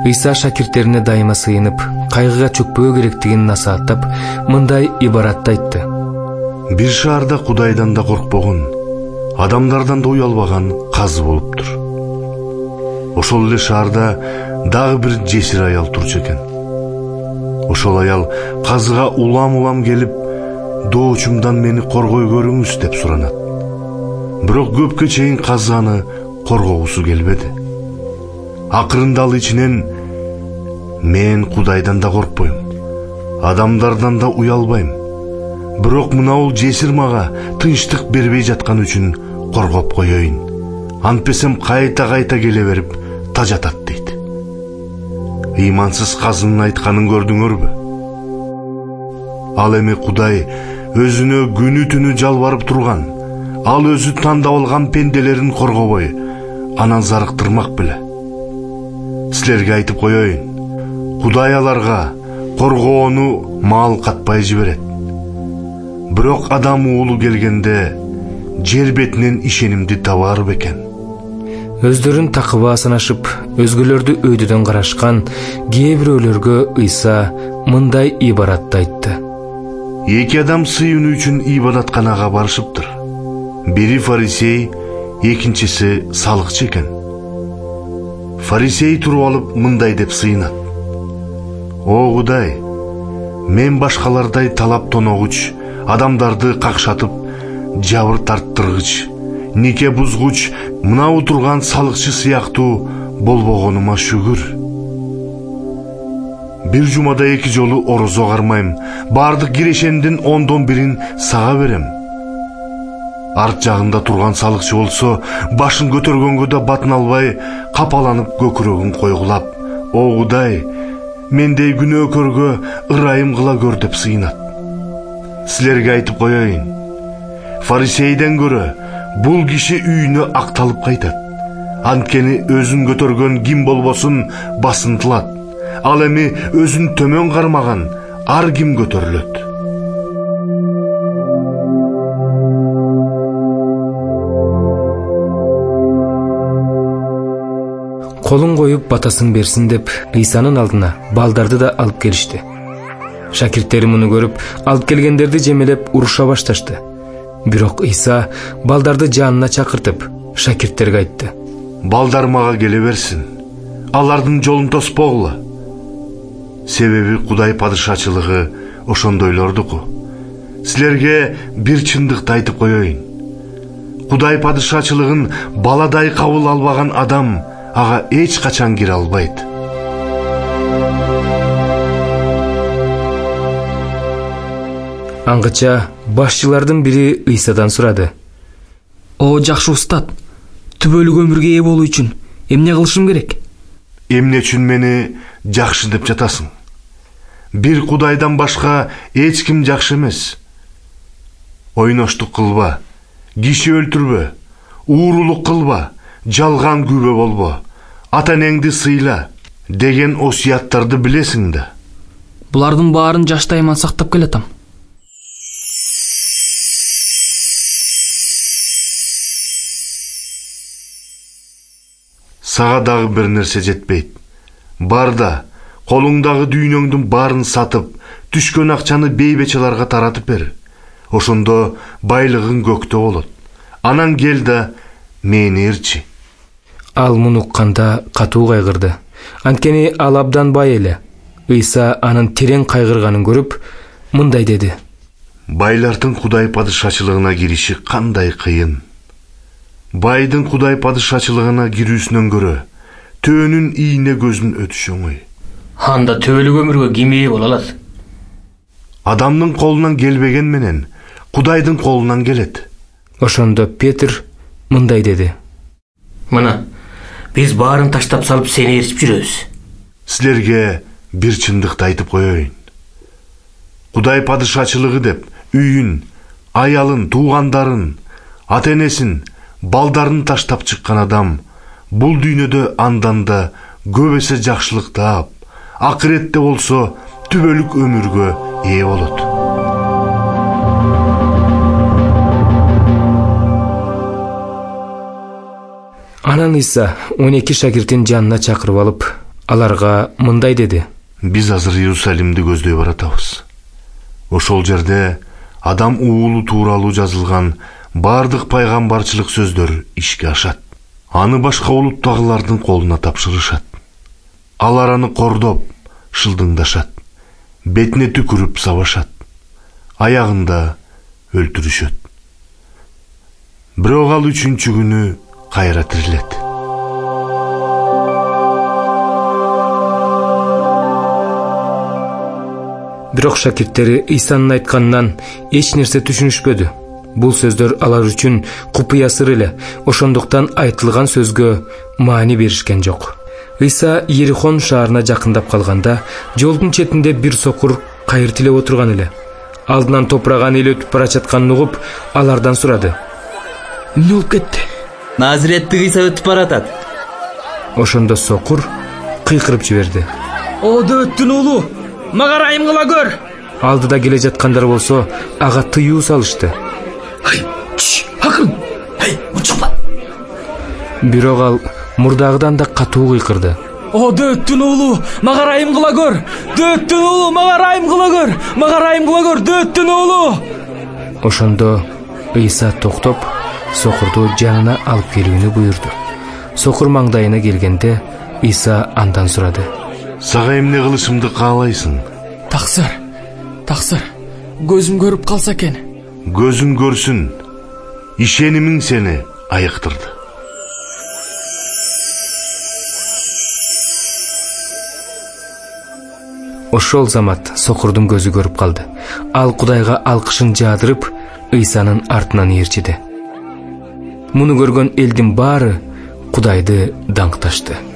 Ыйса шакирттерине дайыма сыйынып, кайгыга чөкпөө керектигин насааттап, мындай ибаратты айтты. Бир шаарда Кудайдан да коркпогон, адамдардан да уялбаган казы болуптур. Ошол эле шаарда дагы бир жесир аял турчу экен. Ошол аял казыга улам келип, доочумдан мени коргой көрүңүз деп суранат. Бирок көпкө чейин казы аны коргогусу келбеди. Акырында ал ичинен: мен Кудайдан да коркпойм, адамдардан да уялбайм. Бирок мынау жесир мага тынчтык бербей жаткан үчүн коргоп коеюн. Антпесем кайта келе берип тажатат дейт. Ыймансыз казынын айтканын көрдүңөрбү? Ал эми Кудай өзүнө күнү түнү жалбарып турган, ал өзү тандап алган пенделерин коргобой, анан зарыктырмак беле. Силерге айтып коеюн, Кудай аларга коргоону маал катпай жиберет. Бирок адам уулу келгенде жер бетинен ишенимди табар бекен. Өздөрүн такыба санашып, өзгөлөрдү өйдөдөн карашкан кээ бирөөлөргө Ыйса мындай ибаратты айтты. Эки адам сыйынуу үчүн ибадатканага барышыптыр. Бири фарисей, экинчиси салыкчы экен. Фарисей туруп алып мындай деп сыйынат: о Кудай, мен башкалардай талап тоногуч, адамдарды какшатып, жабыр тарттыргыч, нике бузгуч, мынау турган салыкчы сыяктуу болбогонума шүгүр. Бир жумада 2 жолу орозо кармайм, бардык кирешендин 1/10 сага берем. Арт жагында турган салыкчы болсо, башын көтөргөнгө да батын албай, капаланып көкүрөгүн койгулап: о Кудай, мендей күнөөкөргө ырайым кыла көр деп сыйынат. Силерге айтып коеюн, фарисейден көрө бул киши үйүнө акталып кайтат. Анткени өзүн көтөргөн ким болбосун басынтылат. Ал эми өзүн төмөн кармаган ар ким көтөрүлөт. Колун коюп батасын берсин деп Ыйсанын алдына балдарды да алып келишти. Шакирттери муну көрүп, алып келгендерди жемелеп уруша башташты. Бирок Ыйса балдарды жанына чакыртып, шакирттерге айтты: балдар мага келе берсин, алардын жолун тоспогула. Себеби Кудай падышачылыгы ошондойлордуку. Силерге бир чындыкты айтып коеюн. Кудай падышачылыгын баладай кабыл албаган адам ага эч качан кире албайт. Аңгыча башчылардын бири Ыйсадан сурады: о жакшы устат, түбөлүк өмүргө ээ болуу үчүн эмне кылышым керек? Эмне үчүн мени жакшы деп жатасың? Бир Кудайдан башка эч ким жакшы эмес. Ойноштук кылба, киши өлтүрбө, уурулук кылба, жалган күбө болбо, ата-энеңди сыйла деген осуяттарды билесиң да. Булардын баарын жаштайыман сактап келатам. Сага дагы бир нерсе жетпейт. Бар да колуңдагы дүйнөңдүн баарын сатып, түшкөн акчаны бейбечаларга таратып бер. Ошондо байлыгың көктө болот. Анан кел да мени ээрчи. Ал муну укканда катуу кайгырды. Анткени ал абдан бай эле. Ыйса анын терең кайгырганын көрүп, мындай деди: байлардын Кудай падышачылыгына кириши кандай кыйын. Байдын Кудай падышачылыгына кирүүсүнөн көрө төөнүн ийне көзүн өтүш оңой. Анда төбөлүк өмүргө ким ээ боло алат? Адамдын колунан келбеген менен Кудайдын колунан келет. Ошондо Петр мындай деди: Мына, биз баарын таштап салып сени ээрчип жүрөбүз. Силерге бир чындыкты айтып коеюн. Кудай падышачылыгы деп үйүн, аялын, туугандарын, ата-энесин, балдарын таштап чыккан адам бул дүйнөдө андан да көп эсе жакшылык таап, акыретте болсо түбөлүк өмүргө ээ болот. Анан Ыйса 12 шакиртин жанына чакырып алып, Аларга мындай деди: Биз азыр Иерусалимди көздөй баратабыз. Ошол жерде адам уулу тууралуу жазылган бардык пайгамбарчылык сөздөр ишке ашат. Аны башка улуттагылардын колуна тапшырышат. Алар аны кордоп, шылдыңдашат. Бетине түкүрүп сабашат. Аягында өлтүрүшөт. Бирок ал 3-чү күнү кайра тирилет. Бирок шакирттери Исанын айтканынан эч нерсе түшүнүшпөдү. Бул сөздөр алар үчүн купуя сыр эле, ошондуктан айтылган сөзгө маани беришкен жок. Иса Иерихон шаарына жакындап калганда, жолдун четинде бир сокур кайыр тилеп отурган эле. Алдынан топураган эл өтүп бара жатканын угуп, алардан сурады: Эмне болуп кетти? Назиреттик Иса өтүп баратат. Ошондо сокур кыйкырып жиберди: О Дөттүн уулу, мага ырайым кыла көр. Алдыда келе жаткандар болсо ага тыюу салышты. Акыл. Учукпа. Бирок ал мурдагыдан да катуу кыйкырды: О Дөттүн уулу, мага ырайым кыла көр. Дөттүн уулу, мага ырайым кыла көр. Мага ырайым кыла көр, Дөттүн уулу. Ошондо Иса токтоп, сокурду жанына алып келүүнү буйрду. Сокур маңдайына келгенде Иса андан сурады: Сага эмне кылышымды каалайсың? Таксыр. Көзүм көрүп калса экен. Көзүң көрсүн. Ишенимиң сени айыктырды. Ошол замат сокурдун көзү көрүп калды. Ал Кудайга алкышын жаадырып, Исанын артынан ээрчиди. Муну көргөн элдин баары Кудайды даңкташты.